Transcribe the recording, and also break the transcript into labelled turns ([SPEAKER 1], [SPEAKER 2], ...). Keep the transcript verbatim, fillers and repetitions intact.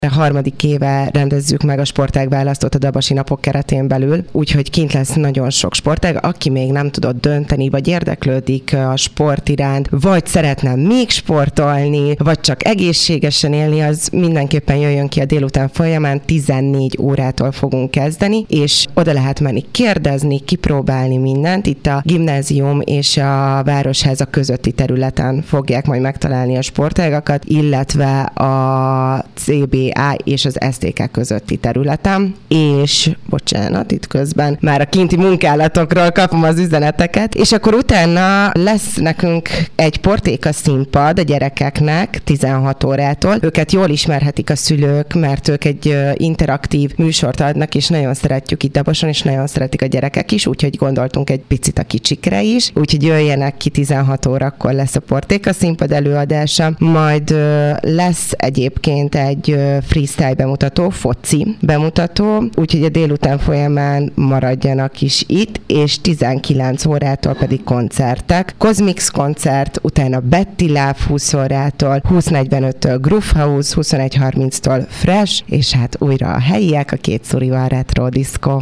[SPEAKER 1] A harmadik éve rendezzük meg a sportágválasztót a Dabasi Napok keretén belül, úgyhogy kint lesz nagyon sok sportág. Aki még nem tudott dönteni, vagy érdeklődik a sport iránt, vagy szeretne még sportolni, vagy csak egészségesen élni, az mindenképpen jöjjön ki a délután folyamán, tizennégy órától fogunk kezdeni, és oda lehet menni kérdezni, kipróbálni mindent. Itt a gimnázium és a Városháza közötti területen fogják majd megtalálni a sportágakat, illetve a cé bé á és az es té ká közötti területen, és bocsánat, itt közben már a kinti munkálatokról kapom az üzeneteket, és akkor utána lesz nekünk egy portéka színpad a gyerekeknek tizenhat órától. Őket jól ismerhetik a szülők, mert ők egy interaktív műsort adnak, és nagyon szeretjük itt Dabason, és nagyon szeretik a gyerekek is, úgyhogy gondoltunk egy picit a kicsikre is, úgyhogy jöjjenek ki tizenhat órakor lesz a portéka színpad előadása, majd lesz egyébként egy freestyle bemutató, foci bemutató, úgyhogy a délután folyamán maradjanak is itt, és tizenkilenc órától pedig koncertek. Cosmix koncert, utána Betty Love húsz órától, húsz negyvenöttől Groove House, huszonegy harminctól Fresh, és hát újra a helyiek, a két Szurival Retro Disco.